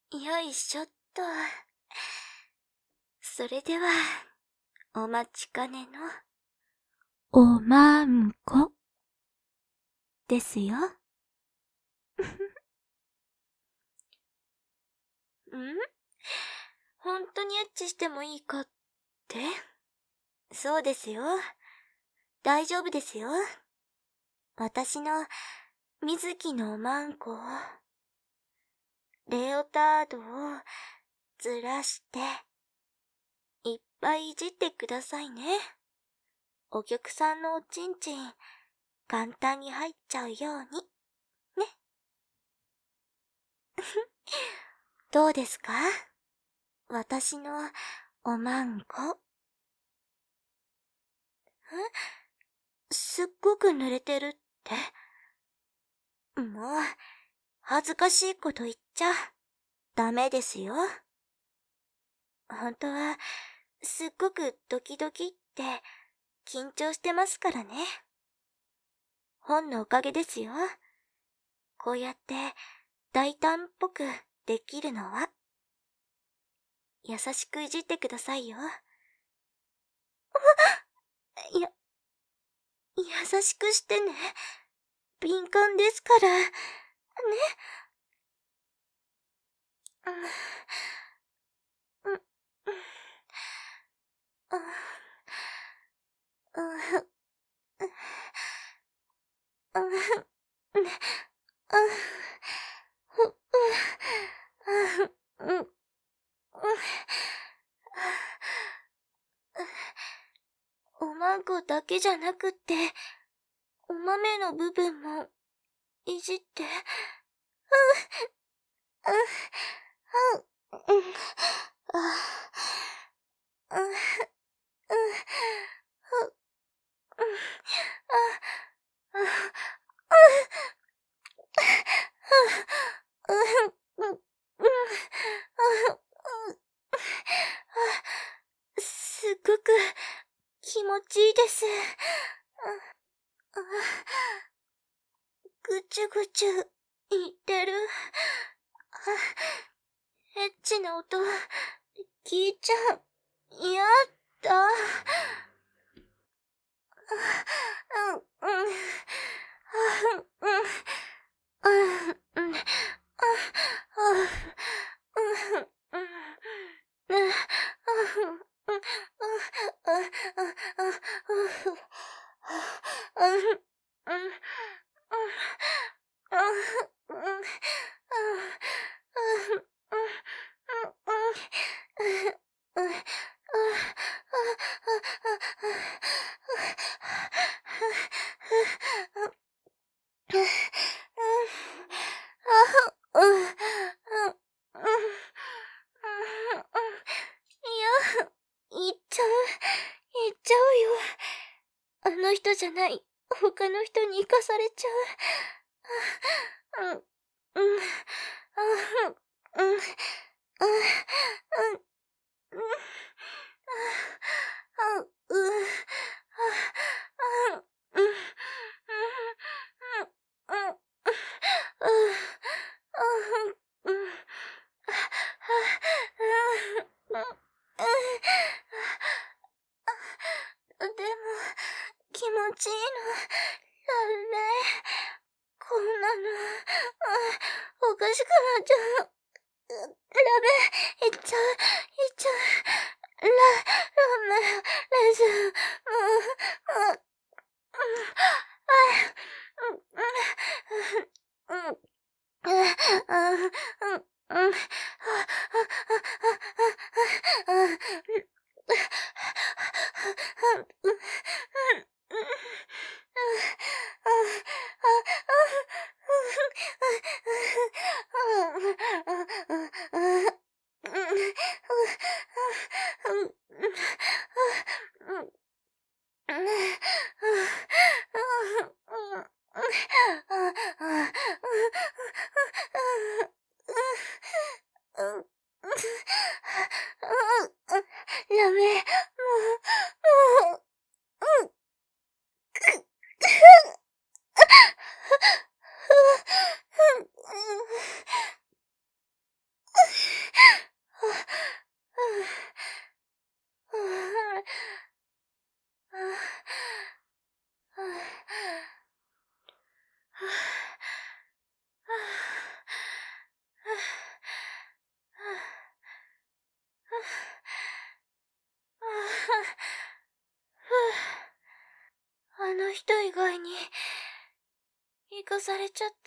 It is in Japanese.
よいしょっと。それでは、お待ちかねの、おまんこ、ですよ。本当にエッチしてもいいかって？そうですよ。大丈夫ですよ。私の、水木のおまんこを、レオタードをずらして、いっぱいいじってくださいね。お客さんのおちんちん、簡単に入っちゃうように、ね。どうですか？私のおまんこ。すっごく濡れてるって。もう、恥ずかしいこと言っちゃ、ダメですよ。本当は、すっごくドキドキって、緊張してますからね。本のおかげですよ。こうやって、大胆っぽくできるのは。優しくいじってくださいよ。や、優しくしてね。敏感ですから。ね。うん、うん、おまんこだけじゃなくって、お豆の部分も、いじって。すっごく気持ちいいです。ぐちゅぐちゅ言ってる。エッチな音聞いちゃう。やだ。言っちゃうよ。あの人じゃない、他の人に行かされちゃう。でも、気持ちいいの。ダメ。こんなの、おかしくなっちゃう。ダメ。いっちゃう。ラメ、レズ、ラの人以外に、生かされちゃった。